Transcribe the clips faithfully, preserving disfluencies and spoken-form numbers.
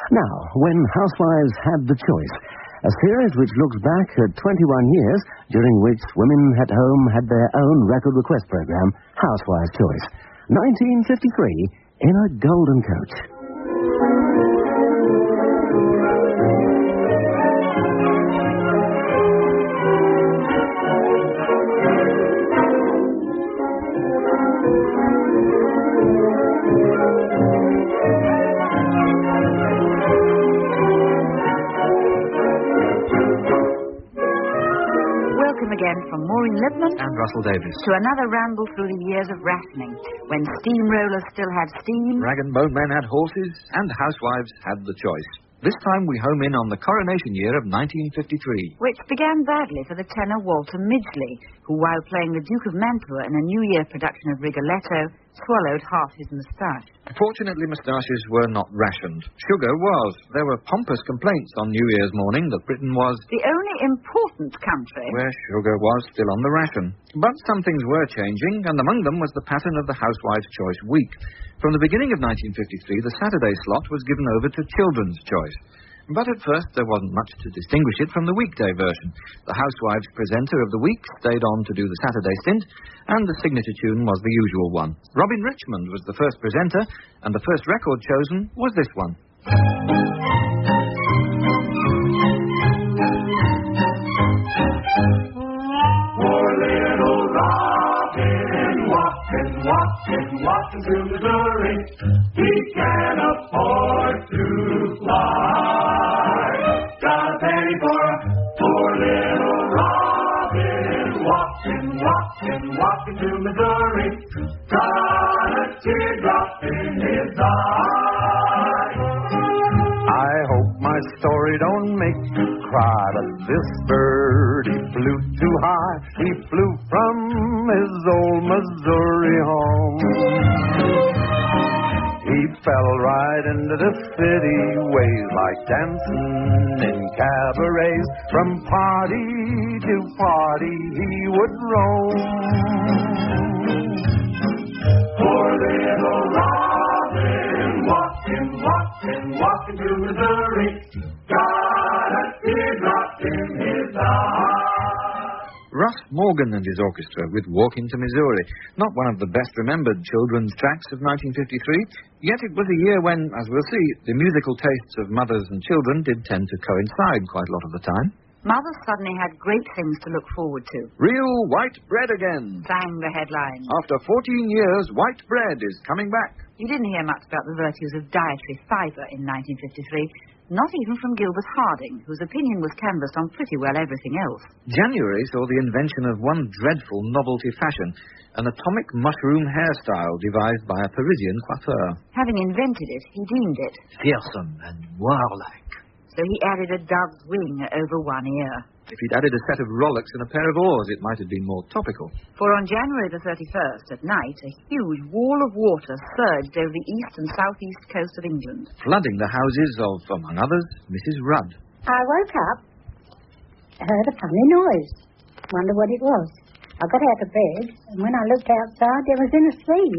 Now, when Housewives Had the Choice, a series which looks back at twenty-one years during which women at home had their own record request program, Housewives' Choice. nineteen fifty-three, in a golden coach. Again from Maureen Lipman and Russell Davis to another ramble through the years of rationing, when steamrollers still had steam, rag and bone men had horses, and housewives had the choice. This time we home in on the coronation year of nineteen fifty-three. Which began badly for the tenor Walter Midgley, who, while playing the Duke of Mantua in a New Year production of Rigoletto, swallowed half his moustache. Fortunately, moustaches were not rationed. Sugar was. There were pompous complaints on New Year's morning that Britain was the only important country where sugar was still on the ration. But some things were changing, and among them was the pattern of the Housewives' Choice week. From the beginning of nineteen fifty-three, the Saturday slot was given over to Children's Choice. But at first, there wasn't much to distinguish it from the weekday version. The Housewives presenter of the week stayed on to do the Saturday stint, and the signature tune was the usual one. Robin Richmond was the first presenter, and the first record chosen was this one. Poor little Robin, walking, walking, walking to Missouri. He can't afford to fly. Got a penny for a poor little Robin, walking, walking, walking to Missouri. Got a teardrop in his eye. I hope my story don't make you cry, but this bird, he flew too high. He flew from his old Missouri home. He fell right into the city ways, like dancing in cabarets. From party to party he would roam. Poor little Robin, walking, walking, walking to Missouri. Got a teardrop in his eye. Russ Morgan and his orchestra with Walk into Missouri. Not one of the best-remembered children's tracks of nineteen fifty-three, yet it was a year when, as we'll see, the musical tastes of mothers and children did tend to coincide quite a lot of the time. Mothers suddenly had great things to look forward to. Real white bread again, sang the headline. After fourteen years, white bread is coming back. You didn't hear much about the virtues of dietary fibre in nineteen fifty-three, not even from Gilbert Harding, whose opinion was canvassed on pretty well everything else. January saw the invention of one dreadful novelty fashion, an atomic mushroom hairstyle devised by a Parisian coiffeur. Having invented it, he deemed it fearsome and warlike. So he added a dove's wing over one ear. If he'd added a set of Rolex and a pair of oars, it might have been more topical. For on January the thirty-first, at night, a huge wall of water surged over the east and southeast coast of England, flooding the houses of, among others, Missus Rudd. I woke up, heard a funny noise. Wonder what it was. I got out of bed, and when I looked outside, there was in a sea.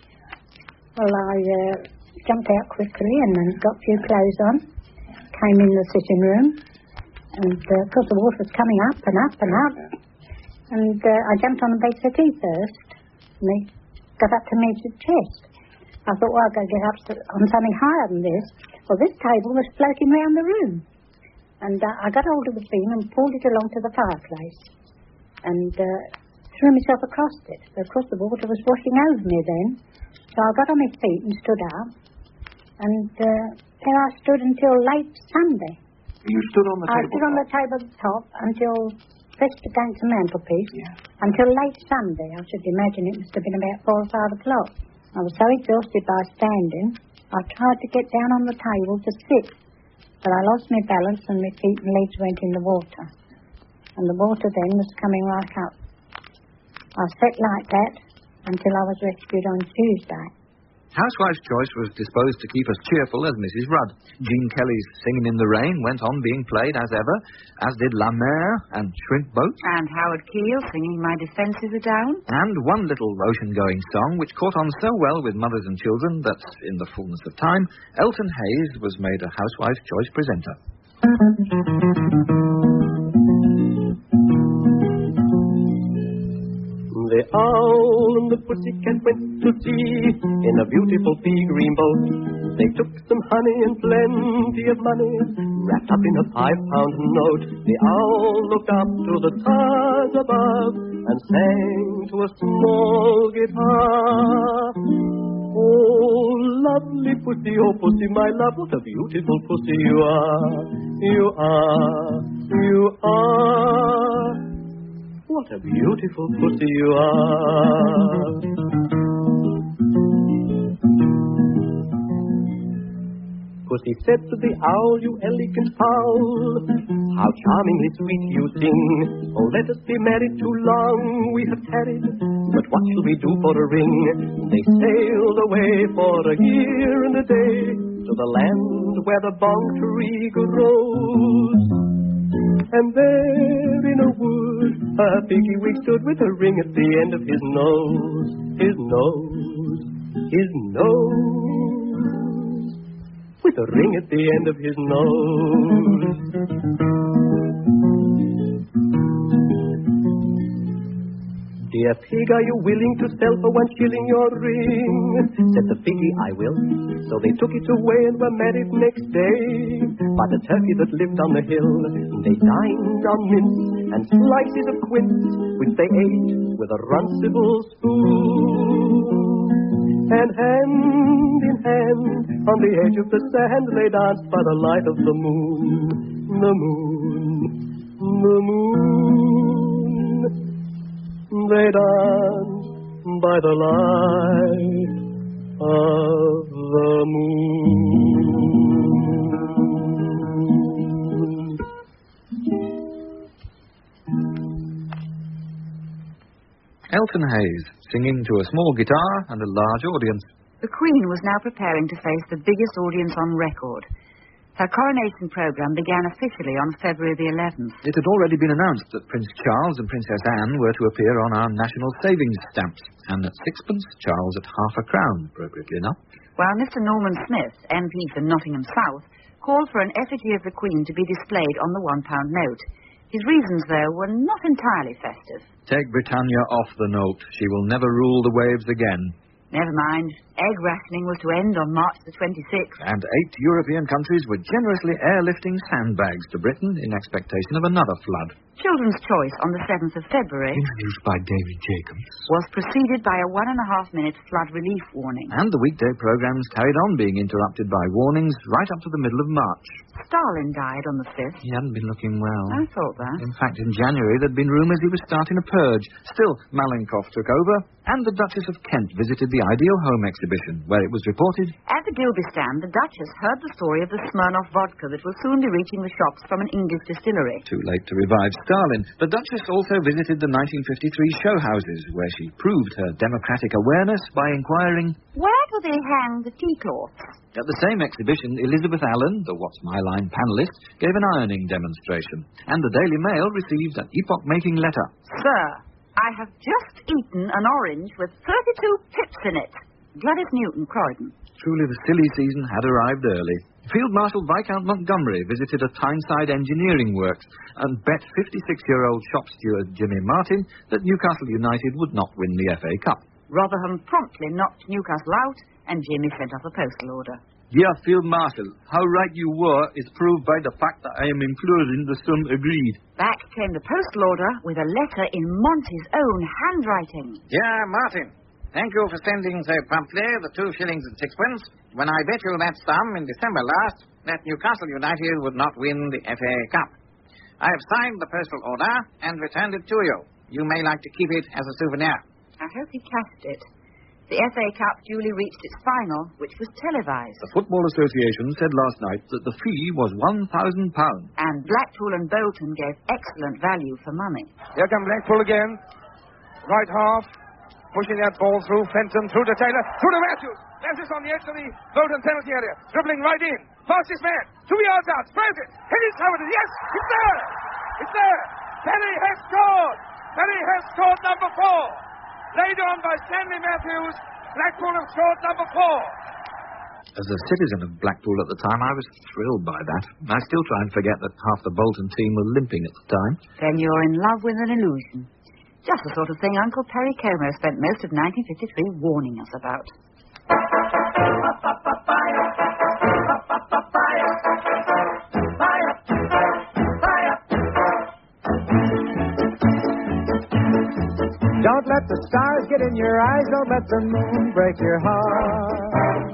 Well, I uh, jumped out quickly and then got a few clothes on, came in the sitting room, and uh, of course the water was coming up and up and up, and uh, I jumped on the bed settee first, and they got up to me to the chest. I thought, well, I've got to get up on something higher than this. Well, this table was floating round the room, and uh, I got hold of the beam and pulled it along to the fireplace, and uh, threw myself across it. Of course, the water was washing over me then, so I got on my feet and stood up, and uh, there I stood until late Sunday. You stood on the I table? stood on the table at the top until pressed against the mantelpiece, yeah. until late Sunday. I should imagine it must have been about four or five o'clock. I was so exhausted by standing, I tried to get down on the table to sit, but I lost my balance and my feet and legs went in the water. And the water then was coming right up. I sat like that until I was rescued on Tuesday. Housewife's Choice was disposed to keep as cheerful as Missus Rudd. Jean Kelly's Singing in the Rain went on being played as ever, as did La Mer and Shrimp Boat. And Howard Keel singing My Defences Are Down. And one little ocean-going song which caught on so well with mothers and children that, in the fullness of time, Elton Hayes was made a Housewife's Choice presenter. The owl and the pussycat went to sea in a beautiful pea green boat. They took some honey and plenty of money wrapped up in a five-pound note. The owl looked up to the stars above and sang to a small guitar. Oh, lovely pussy, oh pussy, my love, what a beautiful pussy you are. You are, you are. What a beautiful pussy you are. Pussy said to the owl, you elegant fowl, how charmingly sweet you sing. Oh, let us be married too long we have tarried, but what shall we do for a ring? They sailed away for a year and a day to the land where the bong tree grows. And there in a wood, a piggy wig stood with a ring at the end of his nose, his nose, his nose, with a ring at the end of his nose. Dear pig, are you willing to sell for one shilling your ring? Said the piggy, I will. So they took it away and were married next day by the turkey that lived on the hill. They dined on mince and slices of quince, which they ate with a runcible spoon. And hand in hand on the edge of the sand they danced by the light of the moon. The moon, the moon. They danced by the light of the moon. Elton Hayes, singing to a small guitar and a large audience. The Queen was now preparing to face the biggest audience on record. Her coronation programme began officially on February the eleventh. It had already been announced that Prince Charles and Princess Anne were to appear on our national savings stamps, and at sixpence, Charles at half a crown, appropriately enough. While Mister Norman Smith, M P for Nottingham South, called for an effigy of the Queen to be displayed on the one-pound note. His reasons, though, were not entirely festive. Take Britannia off the note. She will never rule the waves again. Never mind. Egg rationing was to end on March the twenty-sixth. And eight European countries were generously airlifting sandbags to Britain in expectation of another flood. Children's Choice on the seventh of February, introduced by David Jacobs, was preceded by a one and a half minute flood relief warning. And the weekday programmes carried on being interrupted by warnings right up to the middle of March. Stalin died on the fifth. He hadn't been looking well. I thought that. In fact, in January, there'd been rumours he was starting a purge. Still, Malenkov took over, and the Duchess of Kent visited the Ideal Home exhibition, where it was reported... At the Gilby stand, the Duchess heard the story of the Smirnoff vodka that will soon be reaching the shops from an English distillery. Too late to revive Stalin. The Duchess also visited the nineteen fifty-three show houses, where she proved her democratic awareness by inquiring... Where do they hang the tea cloths? At the same exhibition, Elizabeth Allen, the What's My Line panellist, gave an ironing demonstration, and the Daily Mail received an epoch-making letter. Sir, I have just eaten an orange with thirty-two pips in it. Gladys Newton, Croydon. Truly, the silly season had arrived early. Field Marshal Viscount Montgomery visited a Tyneside engineering works and bet fifty-six-year-old shop steward Jimmy Martin that Newcastle United would not win the F A Cup. Rotherham promptly knocked Newcastle out, and Jimmy sent off a postal order. Dear Field Marshal, how right you were is proved by the fact that I am including the sum agreed. Back came the postal order with a letter in Monty's own handwriting. Dear Martin, thank you for sending so promptly the two shillings and sixpence when I bet you that sum in December last that Newcastle United would not win the F A Cup. I have signed the postal order and returned it to you. You may like to keep it as a souvenir. I hope he cashed it. The F A Cup duly reached its final, which was televised. The Football Association said last night that the fee was one thousand pounds. And Blackpool and Bolton gave excellent value for money. Here come Blackpool again. Right half. Pushing that ball through Fenton, through to Taylor, through to Matthews. Francis on the edge of the Bolton penalty area. Dribbling right in. Fastest man. Two yards out. Francis. Hit it over. Yes, it's there. It's there. Perry has scored. Perry has scored number four. Laid on by Stanley Matthews. Blackpool have scored number four. As a citizen of Blackpool at the time, I was thrilled by that. I still try and forget that half the Bolton team were limping at the time. Then you're in love with an illusion. Just the sort of thing Uncle Perry Como spent most of nineteen fifty-three warning us about. Don't let the stars get in your eyes, don't let the moon break your heart.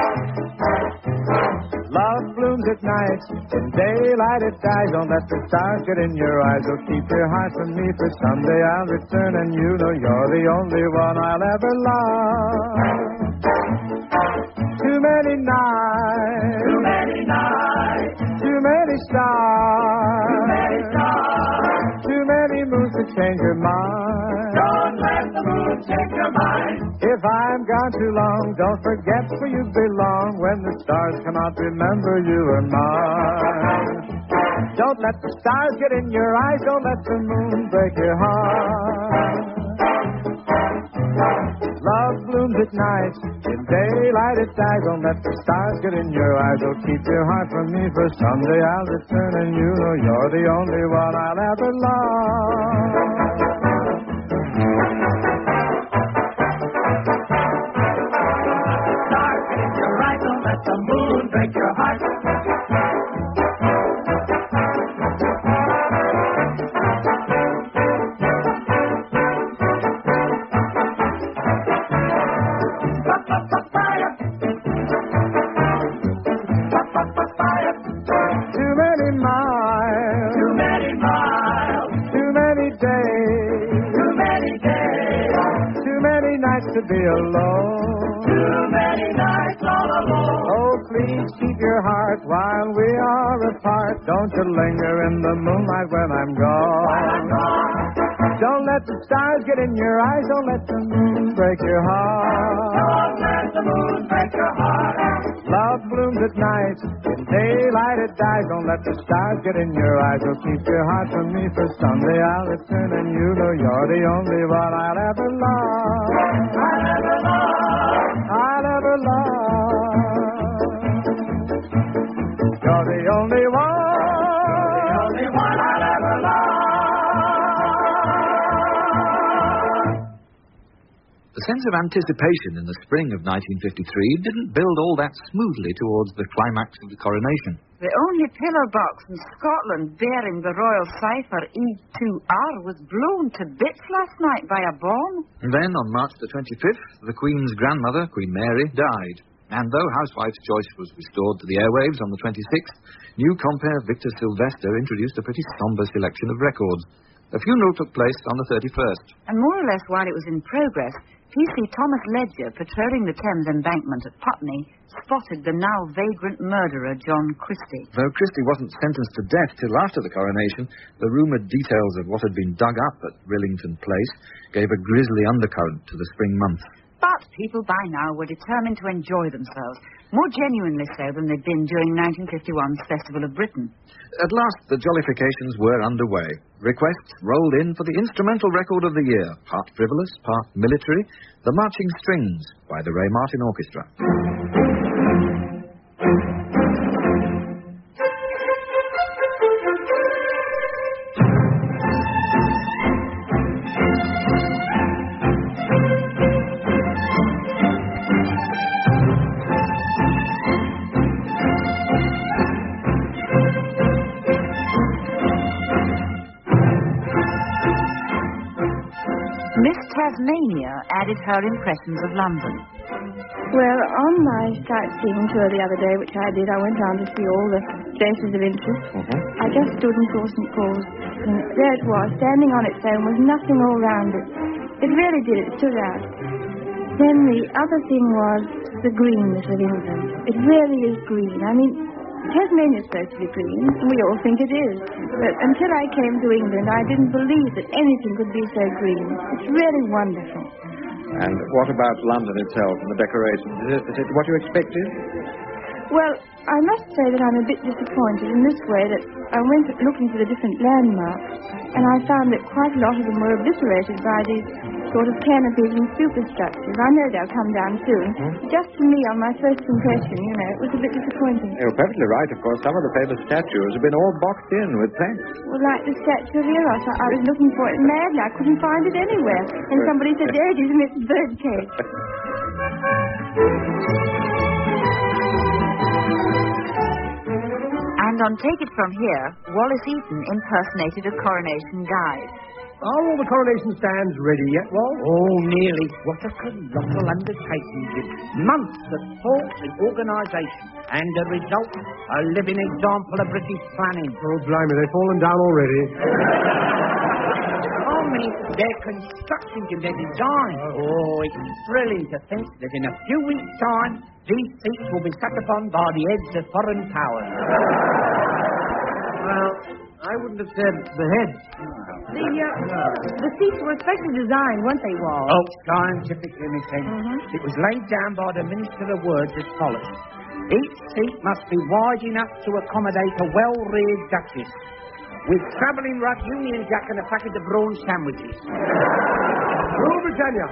Love blooms at night, in daylight it dies. Don't let the stars get in your eyes. Oh, keep your heart from me, for someday I'll return, and you know you're the only one I'll ever love. Too many nights, Too many nights, too many stars, too many stars. too many moons to change your mind. Don't let the moon change your mind. If I'm gone too long, don't forget where you belong. When the stars come out, remember you are mine. Don't let the stars get in your eyes. Don't let the moon break your heart. Love blooms at night. In daylight it dies. Don't let the stars get in your eyes. Oh, keep your heart from me, for someday I'll return, and you know you're the only one I'll ever love. The moon break your heart. Too many miles, Too many miles, too many days, too many days, too many nights to be alone. too many nights all alone. Oh, please keep your heart while we are apart. Don't you linger in the moonlight when I'm gone. Don't let the stars get in your eyes. Don't let the moon break your heart. Don't let the moon break your heart. Love blooms at night. In daylight it dies. Don't let the stars get in your eyes. Oh, keep your heart from me, for someday I'll return, and you know you're the only one I'll ever love. I'll ever love. I'll ever love. You're the only one. The only one I'll ever love. The sense of anticipation in the spring of nineteen fifty-three didn't build all that smoothly towards the climax of the coronation. The only pillar box in Scotland bearing the royal cipher E two R was blown to bits last night by a bomb. And then, on March the twenty-fifth, the Queen's grandmother, Queen Mary, died. And though Housewife's Choice was restored to the airwaves on the twenty-sixth, new compere Victor Sylvester introduced a pretty sombre selection of records. A funeral took place on the thirty-first. And more or less while it was in progress, P C Thomas Ledger, patrolling the Thames embankment at Putney, spotted the now vagrant murderer John Christie. Though Christie wasn't sentenced to death till after the coronation, the rumoured details of what had been dug up at Rillington Place gave a grisly undercurrent to the spring months. But people by now were determined to enjoy themselves, more genuinely so than they'd been during nineteen fifty-one's Festival of Britain. At last, the jollifications were underway. Requests rolled in for the instrumental record of the year, part frivolous, part military, The Marching Strings by the Ray Martin Orchestra. Miss Tasmania added her impressions of London. Well, on my sightseeing tour the other day, which I did, I went round to see all the places of interest. Mm-hmm. I just stood and saw Saint Paul's, and there it was, standing on its own, with nothing all round it. It really did, it stood out. Then the other thing was the greenness of England. It really is green. I mean, Tasmania's supposed to be green, and we all think it is. But until I came to England, I didn't believe that anything could be so green. It's really wonderful. And what about London itself and the decorations? Is it, is it what you expected? Well, I must say that I'm a bit disappointed in this way that I went looking for the different landmarks, and I found that quite a lot of them were obliterated by these sort of canopies and superstructures. I know they'll come down soon. Hmm? Just to me, on my first impression, you know, it was a bit disappointing. You're perfectly right, of course. Some of the famous statues have been all boxed in with paint. Well, like the statue of Eros, I, I was looking for it madly. I couldn't find it anywhere. And somebody said, there it is, and it's birdcage. And on Take It From Here, Wallace Eaton impersonated a coronation guide. Are all the coronation stands ready yet, Wal? Oh, nearly. What a colossal undertaking, Jim. Months of thought and organisation. And the result, a living example of British planning. Oh, blimey, they've fallen down already. Oh, me, their construction, Jim, their design. Oh, it's thrilling to think that in a few weeks' time, these seats will be set upon by the heads of foreign powers. Well, I wouldn't have said the heads. The, uh, the seats were specially designed, weren't they, Wal? Oh, scientifically, Miss Henry. Mm-hmm. It was laid down by the Minister of Words as follows. Each seat must be wide enough to accommodate a well-reared duchess, with travelling rug, Union Jack, and a packet of brawn sandwiches. Rule Britannia.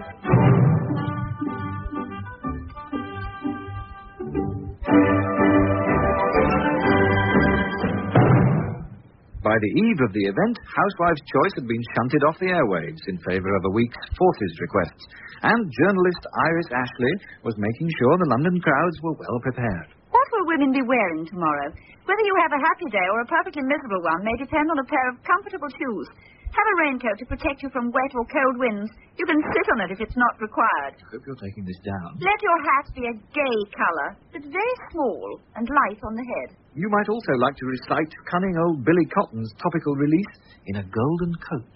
By the eve of the event, Housewife's Choice had been shunted off the airwaves in favour of a week's Forces requests, and journalist Iris Ashley was making sure the London crowds were well prepared. What will women be wearing tomorrow? Whether you have a happy day or a perfectly miserable one may depend on a pair of comfortable shoes. Have a raincoat to protect you from wet or cold winds. You can sit on it if it's not required. I hope you're taking this down. Let your hat be a gay colour, but very small and light on the head. You might also like to recite cunning old Billy Cotton's topical release, In a Golden Coach.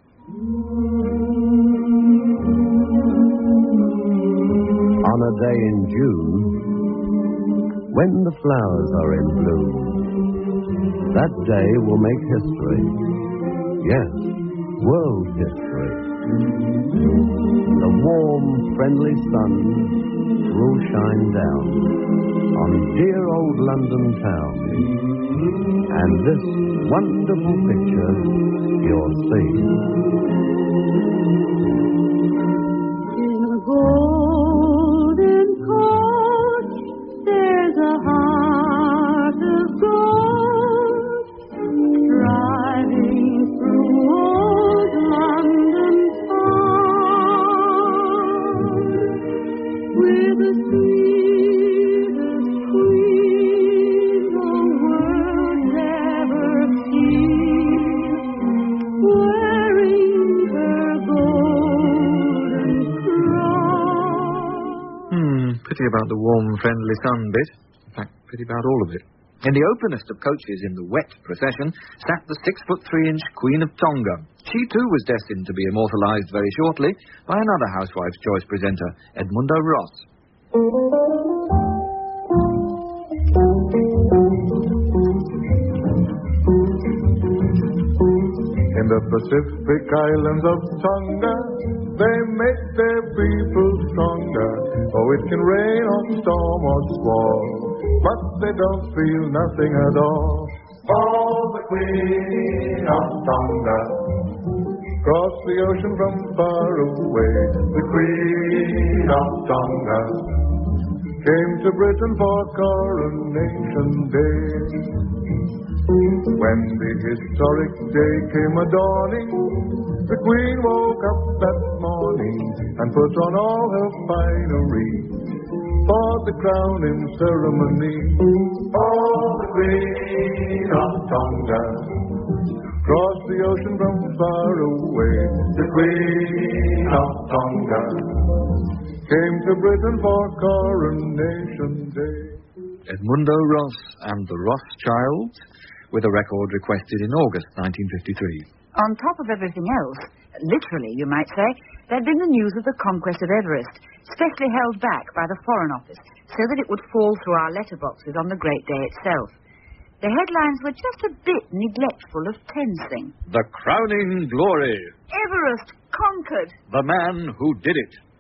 On a day in June, when the flowers are in bloom, that day will make history. Yes, world history. The warm, friendly sun will shine down on dear old London town. And this wonderful picture you'll see. In a golden coach, there's a heart of gold, driving through old London town, with the sweetest queen the world ever seen, wearing her golden crown. Hmm, pity about the warm, friendly sun bit. In fact, pity about all of it. In the openest of coaches in the wet procession sat the six-foot-three-inch Queen of Tonga. She, too, was destined to be immortalised very shortly by another Housewife's Choice presenter, Edmundo Ross. In the Pacific islands of Tonga, they make their people stronger. Oh, it can rain or storm or squall, but they don't feel nothing at all. Oh, the Queen of Tonga crossed the ocean from far away. The Queen of Tonga came to Britain for Coronation Day. When the historic day came a-dawning, the Queen woke up that morning and put on all her finery for the crowning ceremony. Oh, the Queen of Tonga crossed the ocean from far away. The Queen of Tonga came to Britain for Coronation Day. Edmundo Ross and the Rothschilds, with a record requested in August nineteen fifty-three. On top of everything else, literally, you might say, there had been the news of the conquest of Everest, specially held back by the Foreign Office, so that it would fall through our letterboxes on the great day itself. The headlines were just a bit neglectful of Tenzing. The crowning glory. Everest conquered. The man who did it.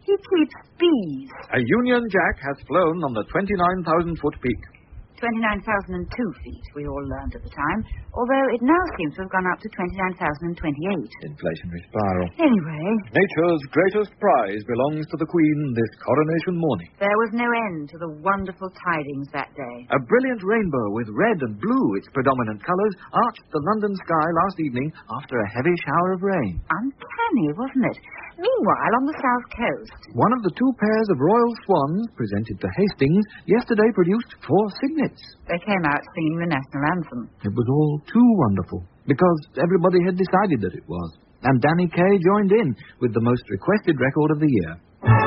He keeps bees. A Union Jack has flown on the twenty-nine thousand foot peak. twenty-nine thousand two feet, we all learned at the time, although it now seems to have gone up to twenty-nine thousand twenty-eight. Inflationary spiral. Anyway, Nature's greatest prize belongs to the Queen this coronation morning. there was no end to the wonderful tidings that day. A brilliant rainbow with red and blue, its predominant colours, arched the London sky last evening after a heavy shower of rain. Uncanny, wasn't it? Meanwhile, on the south coast, One of the two pairs of royal swans presented to Hastings yesterday produced four cygnets. they came out singing the national anthem. It was all too wonderful, because everybody had decided that it was. And Danny Kaye joined in with the most requested record of the year.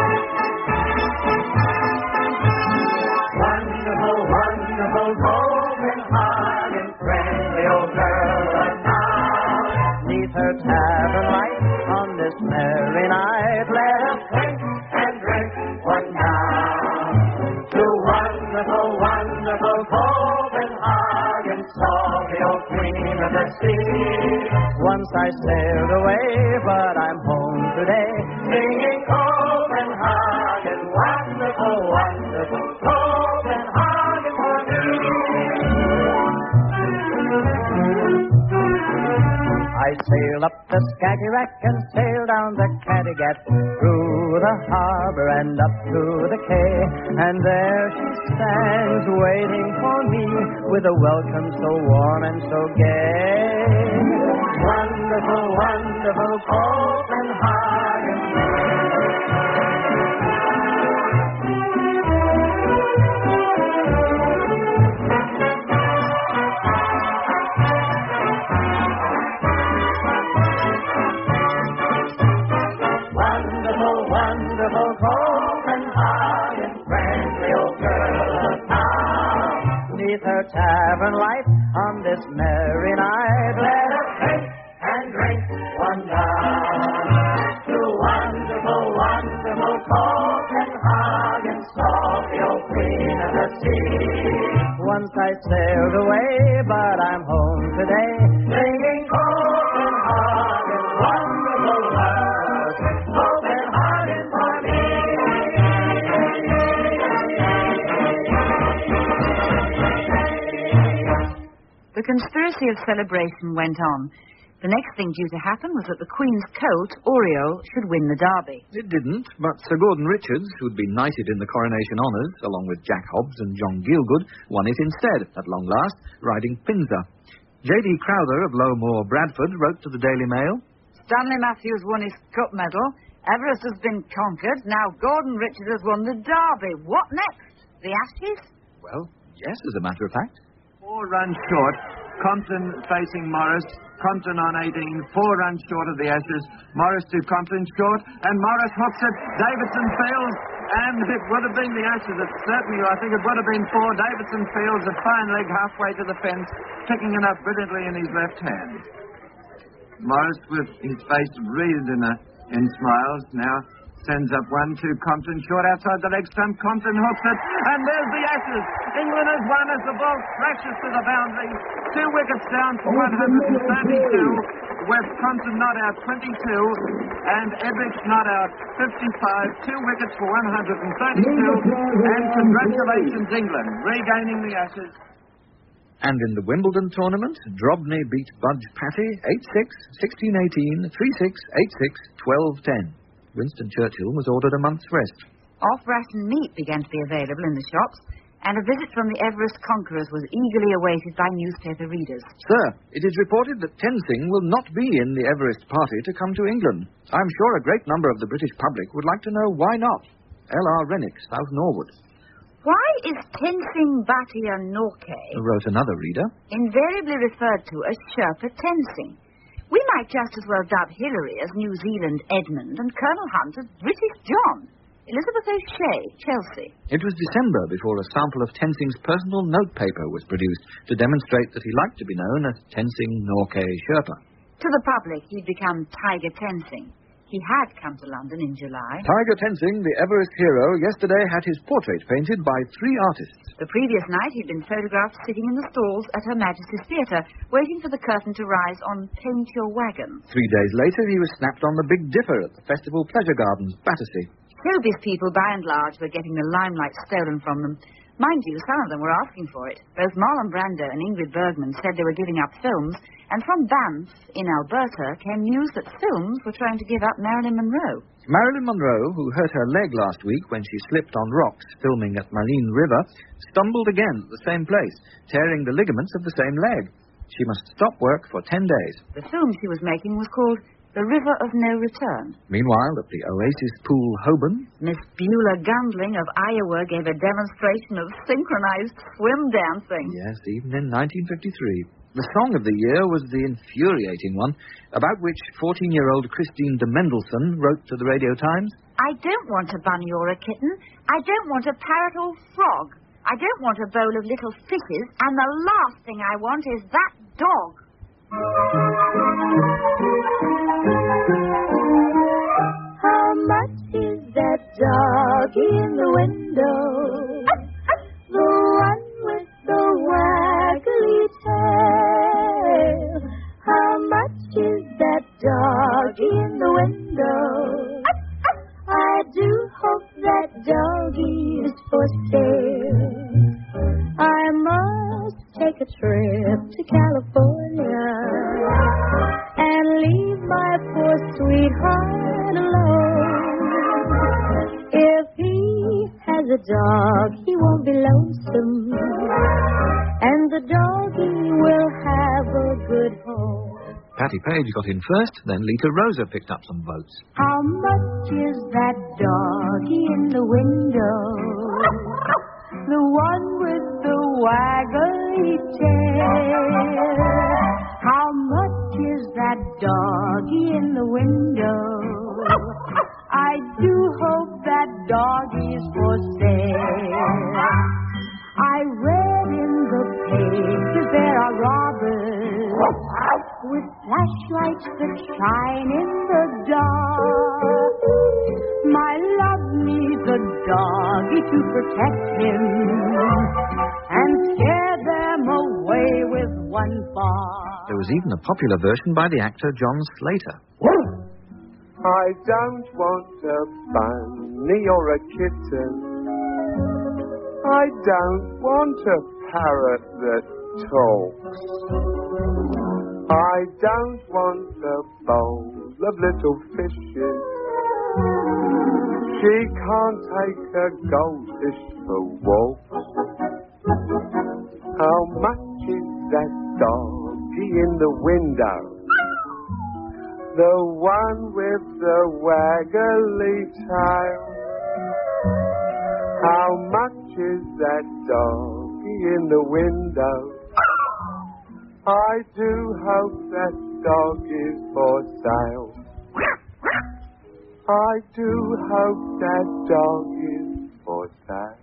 Wonderful, wonderful, broken-hearted, friendly old girl of town. Neath her tavern light on this merry night, let us Drink and drink one down. To wonderful, wonderful Copenhagen, salty old queen of the sea. once I sailed away, but I'm home today. Singing Copenhagen, wonderful, wonderful Copenhagen for me. I sail up the Skagerrak and sail down the Kattegat, through the harbor and up to the quay, and there she stands waiting for me with a welcome so warm and so gay. Wonderful, wonderful Copenhagen. Wonderful, wonderful Copenhagen, friendly old girl of town. Neath her tavern light on this merry night, Let us drink and drink one down. To wonderful, wonderful Copenhagen, salty old queen of the sea. once I sailed away, but I'm home today. Singing Copenhagen, wonderful world, Copenhagen for me. The conspiracy of celebration went on. The next thing due to happen was that the Queen's colt, Oriole, should win the Derby. It didn't, but Sir Gordon Richards, who'd been knighted in the coronation honours, along with Jack Hobbs and John Gielgud, won it instead, at long last, riding Pinzer. J D Crowther of Lowmore, Bradford, wrote to the Daily Mail, Stanley Matthews won his cup medal. Everest has been conquered. Now Gordon Richards has won the Derby. What next? The Ashes? well, yes, as a matter of fact. Four runs short. Compton facing Morris. Compton on eighteen. Four runs short of the Ashes. Morris to Compton short. And Morris hooks it. Davidson fails. And it would have been the Ashes. It certainly, I think it would have been four. Davidson fails a fine leg halfway to the fence, picking it up brilliantly in his left hand. Morris, with his face wreathed in, a, in smiles, now sends up one, two, Compton short outside the leg stump. Compton hooks it, and there's the Ashes. England has won as the ball crashes to the boundary. Two wickets down for one hundred thirty-two, with Compton not out twenty-two, and Ebbets not out fifty-five. Two wickets for one hundred thirty-two, and congratulations England, regaining the Ashes. And in the Wimbledon tournament, Drobny beat Budge Patty eight six, sixteen eighteen, three six, eight six, twelve ten. Winston Churchill was ordered a month's rest. Off-ration meat began to be available in the shops, and a visit from the Everest conquerors was eagerly awaited by newspaper readers. Sir, it is reported that Tenzing will not be in the Everest party to come to England. I'm sure a great number of the British public would like to know why not. L R Rennick, South Norwood. Why is Tenzing Bhatia Norgay Wrote another reader. invariably referred to as Sherpa Tenzing? We might just as well dub Hillary as New Zealand Edmund and Colonel Hunt as British John. Elizabeth O'Shea, Chelsea. It was December before a sample of Tenzing's personal notepaper was produced to demonstrate that he liked to be known as Tenzing Norgay Sherpa. To the public, he'd become Tiger Tenzing. He had come to London in July. Tiger Tenzing, the Everest hero, yesterday had his portrait painted by three artists. The previous night, he'd been photographed sitting in the stalls at Her Majesty's Theatre, waiting for the curtain to rise on Paint Your Wagon. Three days later, he was snapped on the Big Dipper at the Festival Pleasure Gardens, Battersea. Showbiz people, by and large, were getting the limelight stolen from them. Mind you, some of them were asking for it. Both Marlon Brando and Ingrid Bergman said they were giving up films, and from Banff, in Alberta, came news that films were trying to give up Marilyn Monroe. Marilyn Monroe, who hurt her leg last week when she slipped on rocks filming at Malines River, stumbled again at the same place, tearing the ligaments of the same leg. She must stop work for ten days. The film she was making was called The River of No Return. Meanwhile, at the Oasis Pool, Holborn, Miss Beulah Gundling of Iowa gave a demonstration of synchronized swim dancing. yes, even in nineteen fifty-three. The song of the year was the infuriating one, about which fourteen-year-old Christine de Mendelssohn wrote to the Radio Times. I don't want a bunny or a kitten. I don't want a parrot or frog. I don't want a bowl of little fishes. And the last thing I want is that dog. How much is that dog in the window? The one with the waggly tail. How much is that dog in the window? I do hope that dog is for sale. I must take a trip to California and leave my poor sweetheart alone. If he has a dog, he won't be lonesome, and the doggy will have a good home. Patty Page got in first, then Lita Rosa picked up some votes. How much is that doggy in the window? The one with the waggly tail. How much is that doggy in the window? I do hope that doggy's for sale. I read in the pages there are robbers with flashlights that shine in the dark. My love needs a doggy to protect him and scare them away with one bark. There was even a popular version by the actor John Slater. I don't want a bunny or a kitten. I don't want a parrot that talks. I don't want a bowl of little fishes. She can't take a goldfish for walks. How much is that doggy in the window? The one with the waggly tail. How much is that doggy in the window? I do hope that dog is for sale. I do hope that dog is for sale.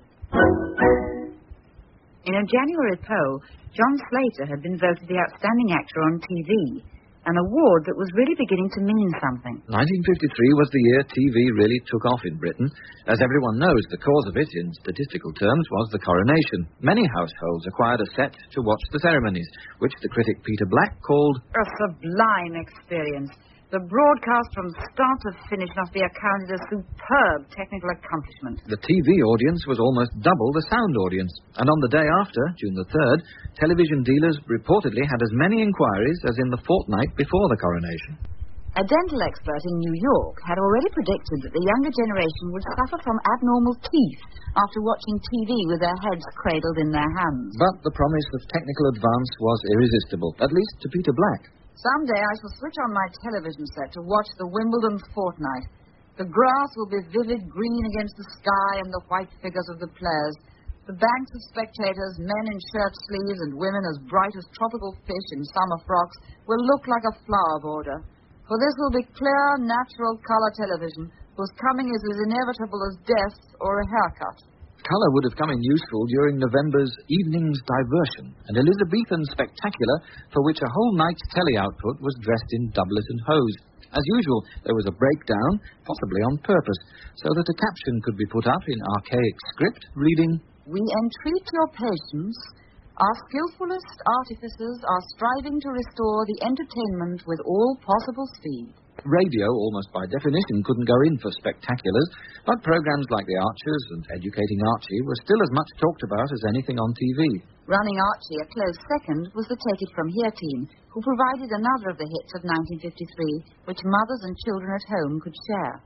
In a January poll, John Slater had been voted the outstanding actor on T V, an award that was really beginning to mean something. nineteen fifty-three was the year T V really took off in Britain. As everyone knows, the cause of it, in statistical terms, was the coronation. Many households acquired a set to watch the ceremonies, which the critic Peter Black called A sublime experience. The broadcast from start to finish must be accounted a superb technical accomplishment. The T V audience was almost double the sound audience. And on the day after, June the third, television dealers reportedly had as many inquiries as in the fortnight before the coronation. A dental expert in New York had already predicted that the younger generation would suffer from abnormal teeth after watching T V with their heads cradled in their hands. But the promise of technical advance was irresistible, at least to Peter Black. Someday I shall switch on my television set to watch the Wimbledon fortnight. The grass will be vivid green against the sky and the white figures of the players. The banks of spectators, men in shirt sleeves and women as bright as tropical fish in summer frocks, will look like a flower border. For this will be clear, natural colour television, whose coming is as inevitable as death or a haircut. Colour would have come in useful during November's Evening's Diversion, an Elizabethan spectacular for which a whole night's telly-output was dressed in doublet and hose. As usual, there was a breakdown, possibly on purpose, so that a caption could be put up in archaic script reading, "We entreat your patience Our skillfulest artificers are striving to restore the entertainment with all possible speed. Radio, almost by definition, couldn't go in for spectaculars, but programs like The Archers and Educating Archie were still as much talked about as anything on T V. Running Archie, a close second, was the Take It From Here team, who provided another of the hits of nineteen fifty-three, which mothers and children at home could share.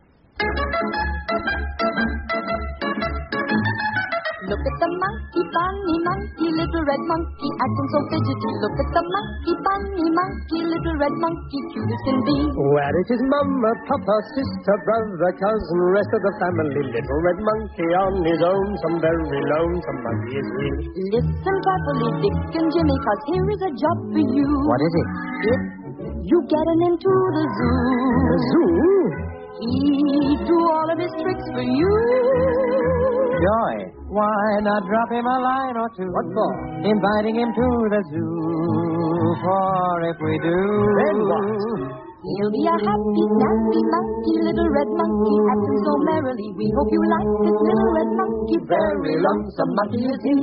Look at the monkey, bunny, monkey, little red monkey, acting so fidgety. Look at the monkey, bunny, monkey, little red monkey, cute as can be. Where is his mama, papa, sister, brother, cousin, rest of the family? Little red monkey on his own, some very lonesome monkey is he. Listen carefully, Dick and Jimmy, cause here is a job for you. What is it? If you get him into the zoo. The zoo? He'd do all of his tricks for you. Joy, why not drop him a line or two? What for? Inviting him to the zoo. For if we do, then what? He'll be a happy, nappy, monkey, little red monkey, acting so merrily. We hope you like this little red monkey. Very lonesome monkey is he.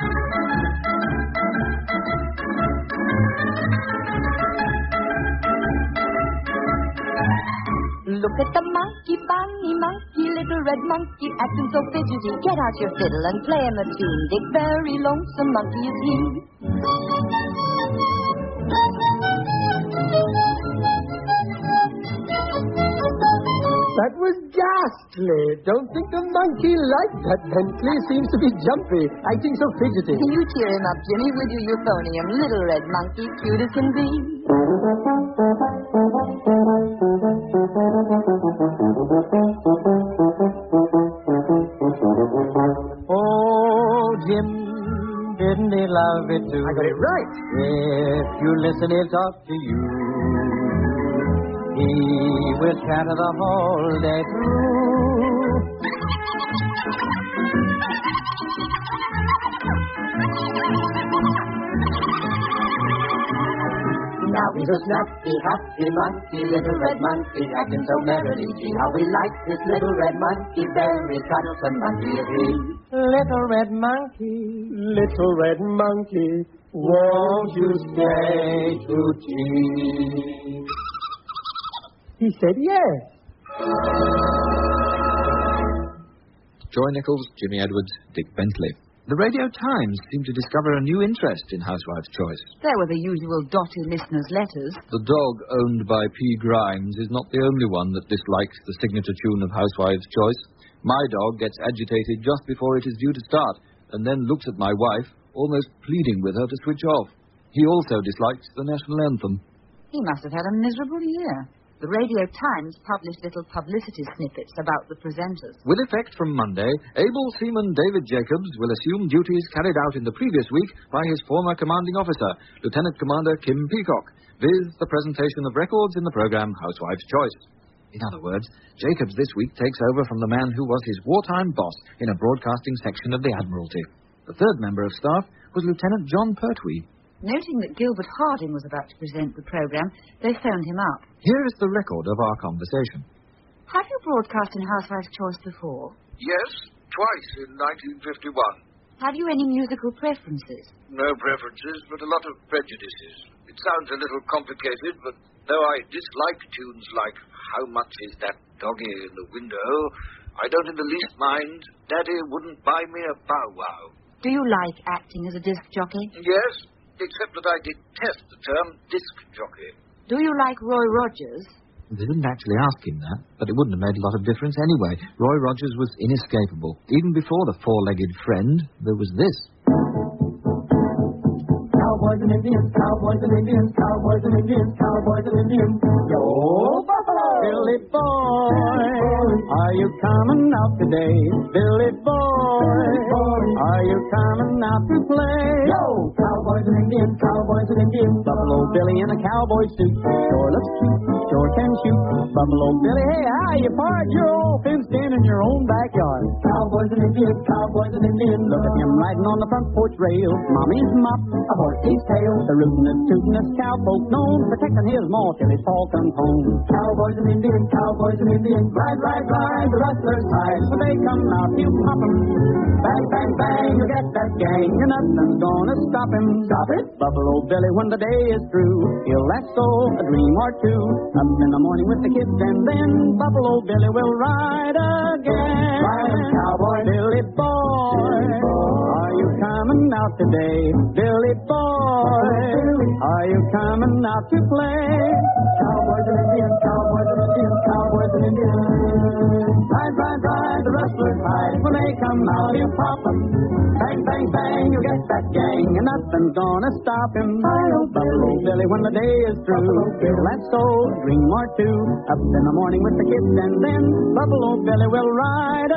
Look at the monkey, bunny, monkey, little red monkey, acting so fidgety. Get out your fiddle and play him a tune. Dick, very lonesome monkey is he. That was ghastly. Don't think the monkey liked that Bentley. Seems to be jumpy, acting so fidgety. You cheer him up, Jimmy, with your euphonium. Little red monkey, cute as can be. oh, Jim, didn't he love it too? I got it right. If you listen, he'll talk to you. He will chatter the whole day through. Now he's a snappy, happy monkey, little red monkey, acting so merrily. See how we like this little red monkey, very troublesome monkey is he. Little red monkey, Little red monkey, won't you stay to tea? He said yes. Joy Nichols, Jimmy Edwards, Dick Bentley. The Radio Times seemed to discover a new interest in Housewife's Choice. There were the usual dotty listeners' letters. The dog owned by P. Grimes is not the only one that dislikes the signature tune of Housewife's Choice. My dog gets agitated just before it is due to start, and then looks at my wife, almost pleading with her to switch off. He also dislikes the national anthem. He must have had a miserable year. The Radio Times published little publicity snippets about the presenters. With effect from Monday, able seaman David Jacobs will assume duties carried out in the previous week by his former commanding officer, Lieutenant Commander Kim Peacock, viz. The presentation of records in the program Housewife's Choice. In other words, Jacobs this week takes over from the man who was his wartime boss in a broadcasting section of the Admiralty. The third member of staff was Lieutenant John Pertwee. Noting that Gilbert Harding was about to present the programme, they phoned him up. Here is the record of our conversation. Have you broadcast in Housewife's Choice before? Yes, twice in nineteen fifty-one. Have you any musical preferences? No preferences, but a lot of prejudices. It sounds a little complicated, but though I dislike tunes like How Much Is That Doggy in the Window, I don't in the least mind Daddy Wouldn't Buy Me a Bow Wow. Do you like acting as a disc jockey? Yes, except that I detest the term disc jockey. Do you like Roy Rogers? They didn't actually ask him that, but it wouldn't have made a lot of difference anyway. Roy Rogers was inescapable. Even before the four-legged friend, there was this. Cowboys and Indians, cowboys and Indians, cowboys and Indians, cowboys and Indians. Yo, Buffalo! Billy boy, are you coming out today? Billy boy, are you coming out to play? Yo, cowboys and Indians, cowboys and Indians. Buffalo Billy in a cowboy suit, sure looks cute, sure can shoot. Buffalo Billy, hey, how you part? You're all fenced in in your own backyard. Cowboys and Indians, cowboys and Indians. Look at him riding on the front porch rail. Mommy's mop, a horse's tail. The rootin' and tootin' this cowpoke known, protecting his maw till his fall comes home. Cowboys and and Indians, cowboys and Indians, ride, ride, ride the rustlers high. When they come out, you pop 'em. Bang, bang, bang, you get that gang, and nothing's gonna stop him. Stop it? Buffalo Billy, when the day is through, he'll lasso a dream or two. Up in the morning with the kids, and then Buffalo Billy will ride again. Ride, cowboy, Billy boy, are you coming out today? Billy boy, are you coming out to play? Cowboys and Indians, cowboys and Indians, cowboys and Indians. Ride, ride, ride the rustlers high. When they come out, you pop 'em. Bang, bang, bang, you get that gang, and nothing's gonna stop him. Buffalo Billy, when the day is through, let's go dream or two. Up in the morning with the kids, and then Buffalo Billy will ride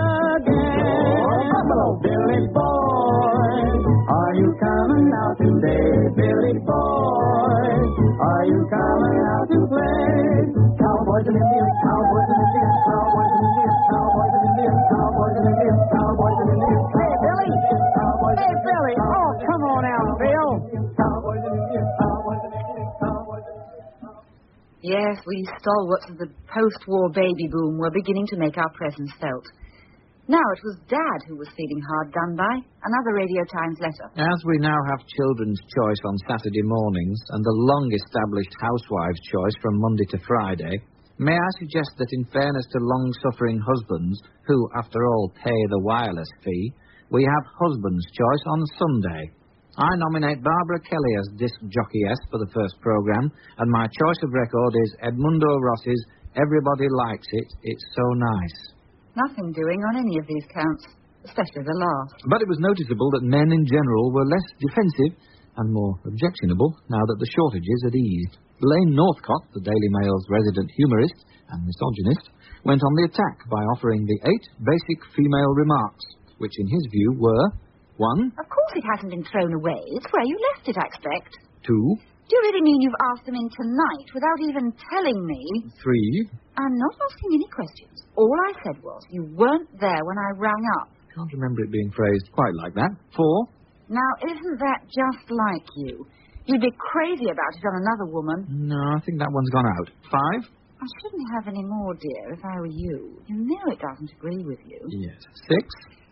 again. Oh, Buffalo Billy boy, are you coming out today? Billy boy, are you coming out to play? Cowboys and Indians, cowboys and Indians, cowboys and Indians, cowboys and Indians, cowboys and Indians, cowboys and Indians. Hey, Billy! Hey, Billy! Oh, come on out, Bill! Cowboys and Indians, cowboys and Indians, cowboys and Indians. Yes, we stalwarts of the post-war baby boom were beginning to make our presence felt. Now it was Dad who was feeling hard done by. Another Radio Times letter. As we now have children's choice on Saturday mornings and the long-established housewives' choice from Monday to Friday, may I suggest that in fairness to long-suffering husbands, who, after all, pay the wireless fee, we have husband's choice on Sunday. I nominate Barbara Kelly as disc jockeyess for the first programme, and my choice of record is Edmundo Ross's Everybody Likes It, It's So Nice. Nothing doing on any of these counts, especially the last. But it was noticeable that men in general were less defensive and more objectionable now that the shortages had eased. Lane Northcott, the Daily Mail's resident humorist and misogynist, went on the attack by offering the eight basic female remarks, which in his view were, one... Of course it hasn't been thrown away. It's where you left it, I expect. Two... Do you really mean you've asked them in tonight without even telling me? Three... I'm not asking any questions. All I said was you weren't there when I rang up. Can't remember it being phrased quite like that. Four... Now, isn't that just like you? You'd be crazy about it on another woman. No, I think that one's gone out. Five... I shouldn't have any more, dear, if I were you. You know it doesn't agree with you. Yes. Six...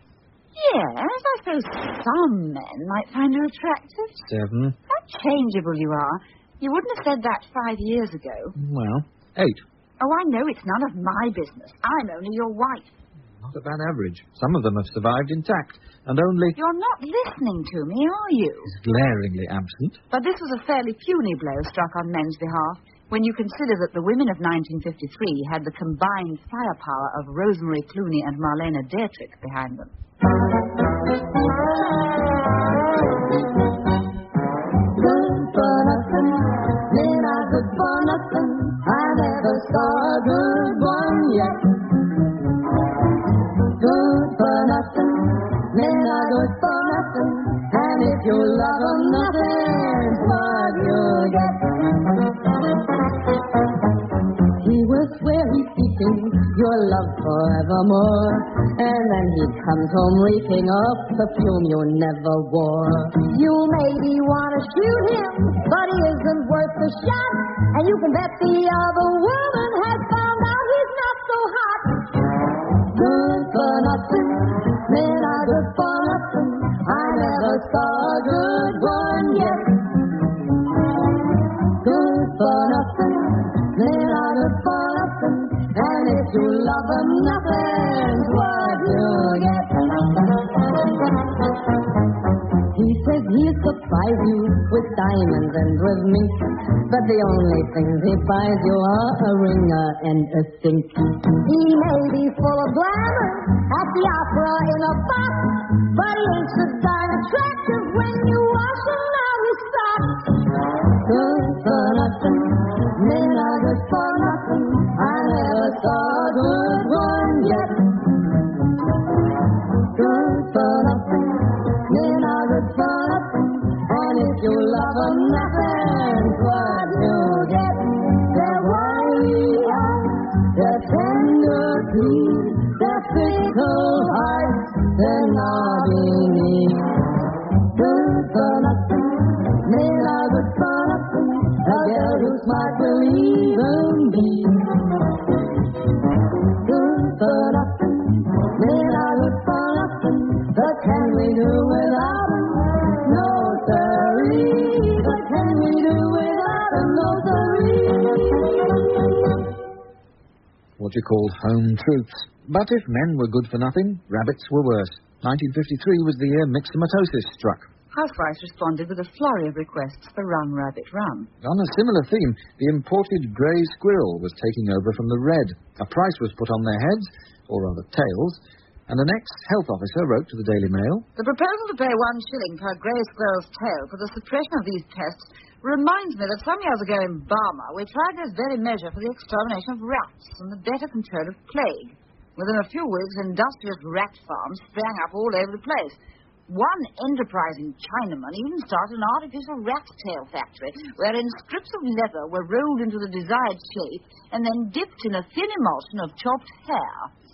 Yes, I suppose some men might find her attractive. Seven... How changeable you are. You wouldn't have said that five years ago. Well, eight. Oh, I know it's none of my business. I'm only your wife. Not a bad average. Some of them have survived intact, and only... You're not listening to me, are you? Is glaringly absent. But this was a fairly puny blow struck on men's behalf, when you consider that the women of nineteen fifty-three had the combined firepower of Rosemary Clooney and Marlena Dietrich behind them. Good for nothing, men are good for nothing. I never saw a good one yet. Good for nothing, men are good for nothing. And if you love them, nothing's what you get. He will swear he's seeking your love forevermore, and then he comes home reeking of perfume you never wore. You maybe want to shoot him, but he isn't worth the shot, and you can bet the other woman has found out he's not so hot. Good for nothing, men are good for nothing. I never saw a good one yet. Good for nothing, men are good for nothing. And if you love them, nothing's what you get. He says he'll surprise you with diamonds and with mink, but the only things he buys you are a ringer and a sink. He may be full of glamour at the opera in a box, but he ain't so darn attractive when you wash him out his socks. Good for nothing, men are good for nothing. I never saw a good one yet. Good for nothing, men are good for nothing. And if you love them, nothing's what you get. They're warriors, they're tender feet, they're fickle hearts, they're naughty knees. Good for nothing, men are good for nothing. A girl who smart will even be. Good for nothing, men are good for nothing, but can we do without them? No, sirree, but can we do without them? No, sirree. What you call home truths. But if men were good for nothing, rabbits were worse. nineteen fifty-three was the year myxomatosis struck. Housewives responded with a flurry of requests for Run, Rabbit, Run. On a similar theme, the imported grey squirrel was taking over from the red. A price was put on their heads, or rather tails, and an ex-health officer wrote to the Daily Mail, The proposal to pay one shilling per grey squirrel's tail for the suppression of these pests reminds me that some years ago in Burma we tried this very measure for the extermination of rats and the better control of plague. Within a few weeks, industrious rat farms sprang up all over the place. One enterprising Chinaman even started an artificial rat tail factory, wherein strips of leather were rolled into the desired shape and then dipped in a thin emulsion of chopped hair.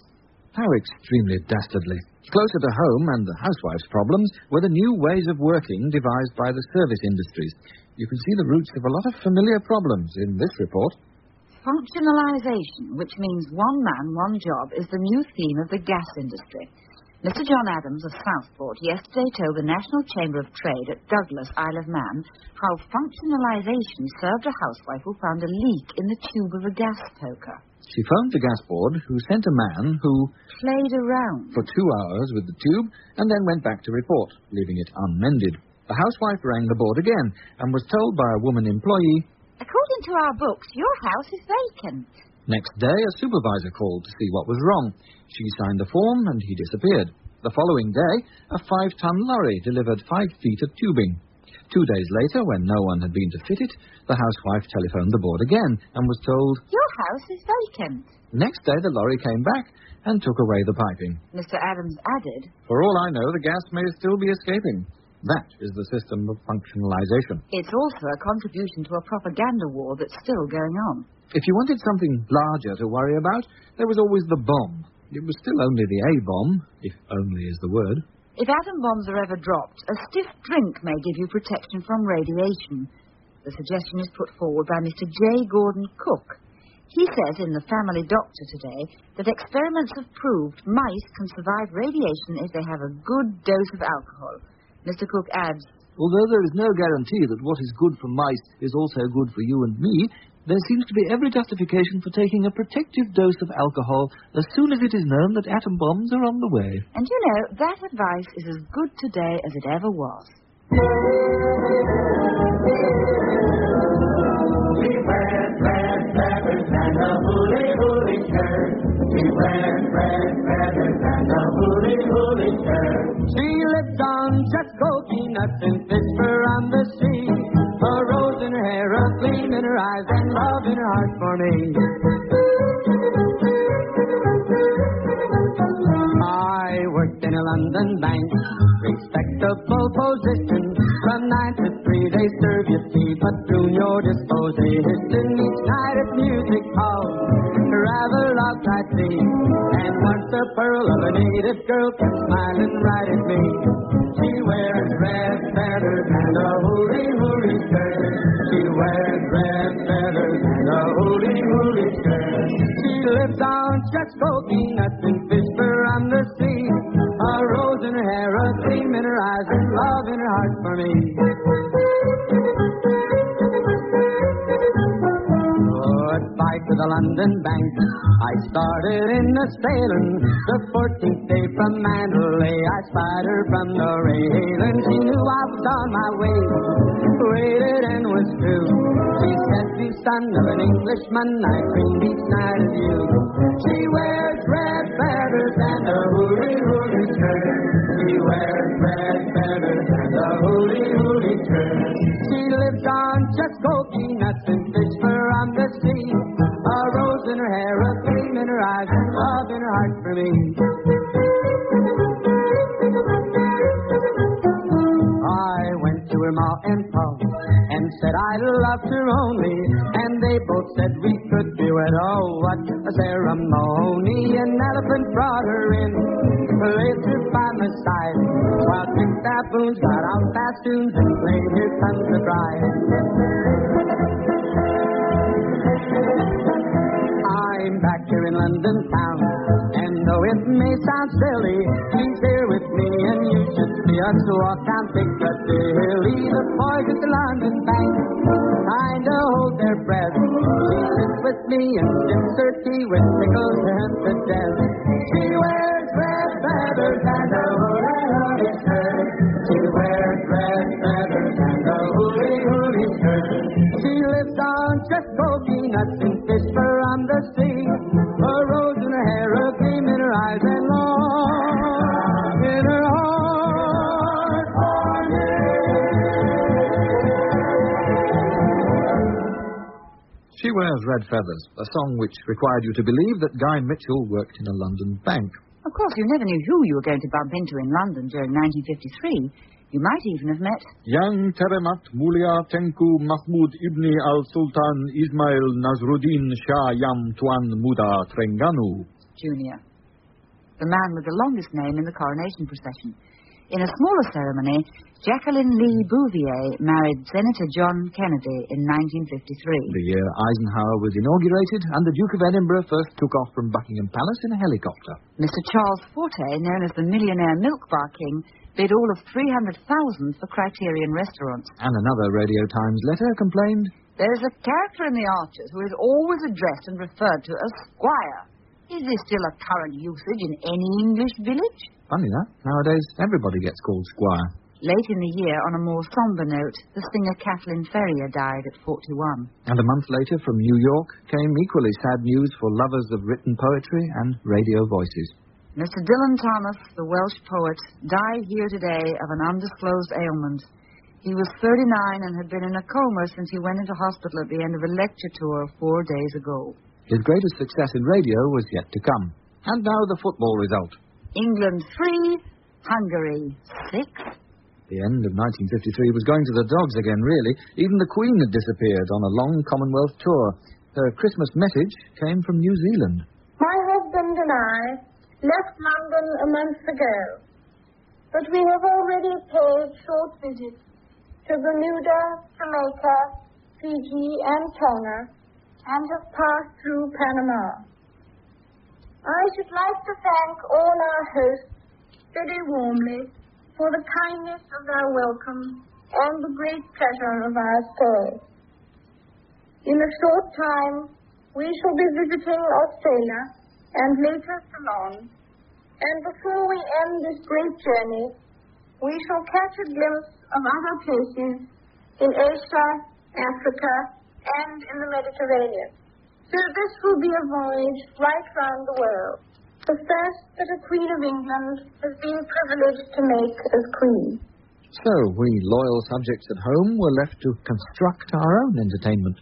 How extremely dastardly. Closer to home and the housewife's problems were the new ways of working devised by the service industries. You can see the roots of a lot of familiar problems in this report. Functionalisation, which means one man, one job, is the new theme of the gas industry. Mister John Adams of Southport yesterday told the National Chamber of Trade at Douglas, Isle of Man, how functionalisation served a housewife who found a leak in the tube of a gas poker. She phoned the gas board, who sent a man who played around for two hours with the tube and then went back to report, leaving it unmended. The housewife rang the board again and was told by a woman employee, According to our books, your house is vacant. Next day, a supervisor called to see what was wrong. She signed the form and he disappeared. The following day, a five-ton lorry delivered five feet of tubing. Two days later, when no one had been to fit it, the housewife telephoned the board again and was told, Your house is vacant. Next day, the lorry came back and took away the piping. Mister Adams added, For all I know, the gas may still be escaping. That is the system of functionalisation. It's also a contribution to a propaganda war that's still going on. If you wanted something larger to worry about, there was always the bomb. It was still only the A-bomb, if only is the word. If atom bombs are ever dropped, a stiff drink may give you protection from radiation. The suggestion is put forward by Mister J. Gordon Cook. He says in The Family Doctor today that experiments have proved mice can survive radiation if they have a good dose of alcohol. Mister Cook adds, Although there is no guarantee that what is good for mice is also good for you and me, there seems to be every justification for taking a protective dose of alcohol as soon as it is known that atom bombs are on the way. And you know, that advice is as good today as it ever was. Red, red feathers and a hooly hooly skirt. Red, red feathers and a hooly hooly skirt. She lives on just coconuts and fish for on the sea. A rose in her hair, a gleam in her eyes, and love in her heart for me. I worked in a London bank, respectable position. From nine to three they serve you tea, but soon your disposition. Each night at music hall, rather loud I see. And once a pearl of a native girl came smiling right at me. She wears red feathers and a hooly hooly skirt. She wears red feathers and a hooly hooly skirt. She lives on just coconuts and fish for on the sea. A rose in her hair, a gleam in her eyes, and love in her heart for me. Goodbye to the London bank. I started in the sailing. The fourteenth day from Mandalay, I spied her from the railing. She knew I was on my way, waited and was true. She said, "The son of an Englishman, I dreamed each night of you." She wears red feathers and a hooly hooly skirt. She wears red feathers and a hooly hooly skirt. She lives on just coconuts and fish for on the sea. A rose in her hair, a gleam in her eyes, and love in her heart for me. I went to her ma and pa and said I loved her only, and they both said we could do it. Oh, what a ceremony! An elephant brought her in, placed her by my side, while six baboons got out bassoons and played "Here Comes the Bride." London town. And though it may sound silly, he's here with me, and you should see us walk down Piccadilly. The boys at the London Bank kind of hold their breath. She sits with me and sips her tea with pickles and the death. She wears red feathers and a hooly-hooly skirt. She wears red feathers and a hooly-hooly skirt. She lives on just coconuts and fish from the sea. A rose in her hair, a gleam in her eyes, and long in her heart for me. She Wears Red Feathers, a song which required you to believe that Guy Mitchell worked in a London bank. Of course, you never knew who you were going to bump into in London during nineteen fifty-three. You might even have met Yang Teremat Mulia Tenku Mahmud Ibni Al-Sultan Ismail Nazruddin Shah Yam Tuan Muda Trengganu Junior, the man with the longest name in the coronation procession. In a smaller ceremony, Jacqueline Lee Bouvier married Senator John Kennedy in nineteen fifty-three. The year Eisenhower was inaugurated, and the Duke of Edinburgh first took off from Buckingham Palace in a helicopter. Mister Charles Forte, known as the millionaire milk bar king, bid all of three hundred thousand dollars for Criterion restaurants. And another Radio Times letter complained, There's a character in the Archers who is always addressed and referred to as Squire. Is this still a current usage in any English village? Funny that, nowadays everybody gets called Squire. Late in the year, on a more sombre note, the singer Kathleen Ferrier died at forty-one. And a month later, from New York, came equally sad news for lovers of written poetry and radio voices. Mister Dylan Thomas, the Welsh poet, died here today of an undisclosed ailment. He was thirty-nine and had been in a coma since he went into hospital at the end of a lecture tour four days ago. His greatest success in radio was yet to come. And now the football result. England three, Hungary six. The end of nineteen fifty-three was going to the dogs again, really. Even the Queen had disappeared on a long Commonwealth tour. Her Christmas message came from New Zealand. My husband and I left London a month ago, but we have already paid short visits to Bermuda, Jamaica, Fiji, and Tonga, and have passed through Panama. I should like to thank all our hosts very warmly for the kindness of their welcome and the great pleasure of our stay. In a short time, we shall be visiting Australia and later Ceylon, and before we end this great journey, we shall catch a glimpse of other places in Asia, Africa, and in the Mediterranean. So this will be a voyage right round the world, the first that a Queen of England has been privileged to make as Queen. So, we loyal subjects at home were left to construct our own entertainment.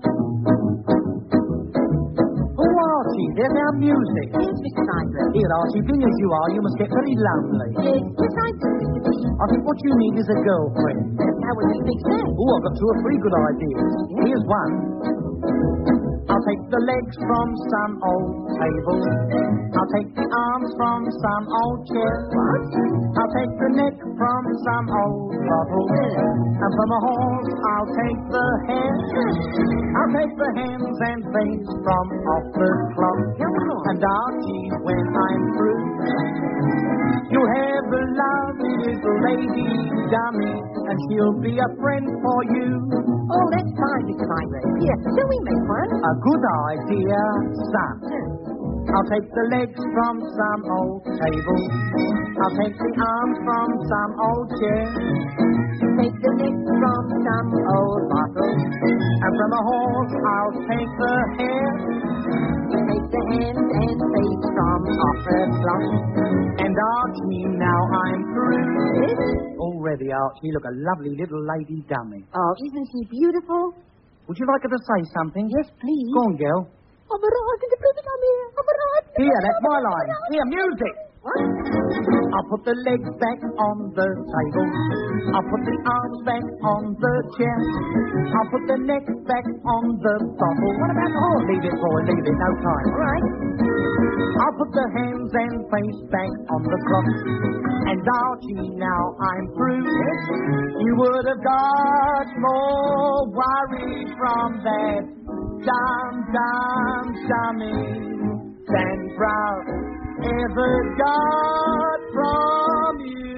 Oh, Archie, there's our music. Yes, Mister Tiger. Here, Archie, being as you are, you must get very lonely. Yes, yes, I do, Mister T. I think what you need is a girlfriend. How would you fix that? Oh, I've got two or three good ideas. Here's one. I'll take the legs from some old table. I'll take the arms from some old chair. What? I'll take the neck from some old bottle. And from a horse, I'll take the hair. I'll take the hands and face from off the clock. And Archie, when I'm through, you'll have a lovely little lady dummy, and she'll be a friend for you. Oh, that's fine, Mister Tiger. Here, shall we make one? A good idea, son. I'll take the legs from some old table. I'll take the arms from some old chair. Take the neck from some old bottle. And from a horse, I'll take the hair. Take the hands and face from off the clock. And Archie, now I'm through. Already, Archie, look, a lovely little lady dummy. Oh, isn't she beautiful? Would you like her to say something? Yes, please. Go on, girl. I'm arrived in the present I'm here. I'm arrived. Here, that's my line. Here, music. What? I'll put the legs back on the table. I'll put the arms back on the chair. I'll put the neck back on the bottle. What about the horse? Leave it, boy, leave it, no time. All right. I'll put the hands and face back on the clock. And Archie, now I'm through. You would have got more worry from that dumb, dumb dummy. stand proud ever got from you.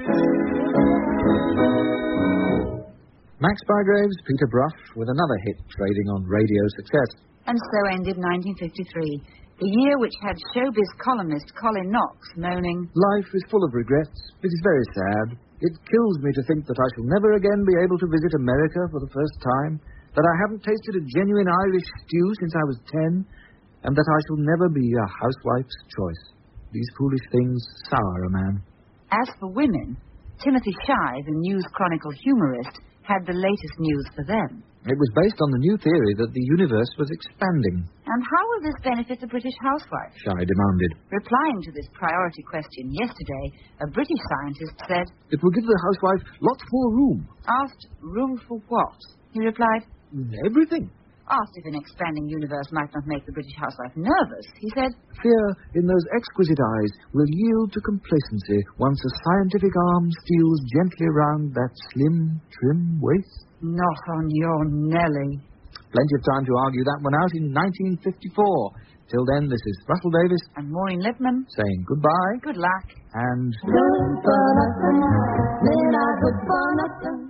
Max Bygraves, Peter Brough, with another hit trading on radio success. And so ended nineteen fifty-three, the year which had showbiz columnist Colin Knox moaning, Life is full of regrets. It is very sad. It kills me to think that I shall never again be able to visit America for the first time, that I haven't tasted a genuine Irish stew since I was ten, and that I shall never be a housewife's choice. These foolish things sour a man. As for women, Timothy Shy, the News Chronicle humorist, had the latest news for them. It was based on the new theory that the universe was expanding. And how will this benefit the British housewife? Shy demanded. Replying to this priority question yesterday, a British scientist said, It will give the housewife lots more room. Asked, room for what? He replied, Everything. Asked if an expanding universe might not make the British housewife nervous, he said, Fear in those exquisite eyes will yield to complacency once a scientific arm steals gently round that slim, trim waist. Not on your Nelly. Plenty of time to argue that one out in nineteen fifty-four. Till then, this is Russell Davis and Maureen Lipman saying goodbye. Good luck. And Good for nothing, men are good for nothing.